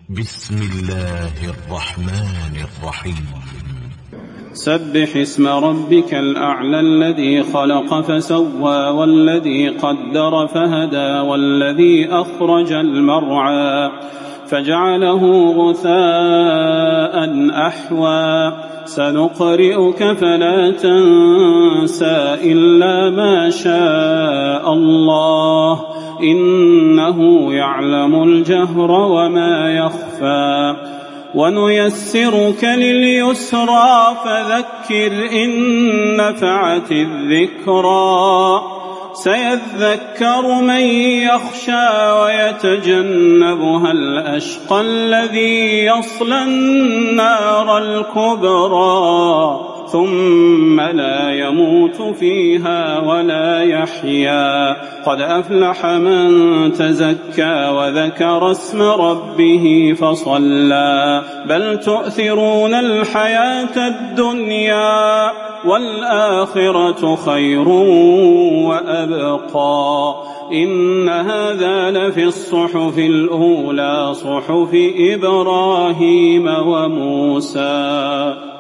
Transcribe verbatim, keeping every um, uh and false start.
بسم الله الرحمن الرحيم. سبح اسم ربك الأعلى الذي خلق فسوى والذي قدر فهدى والذي أخرج المرعى فجعله غثاء أحوى سنقرئك فلا تنسى إلا ما شاء الله إنه يعلم الجهر وما يخفى ونيسرك لليسرى فذكر إن نفعت الذكرى سيذكر من يخشى ويتجنبها الأشقى الذي يصلى النار الكبرى ثم لا يموت فيها ولا يحيا قد أفلح من تزكى وذكر اسم ربه فصلى بل تؤثرون الحياة الدنيا والآخرة خير وأبقى إن هذا لفي الصحف الأولى صحف إبراهيم وموسى.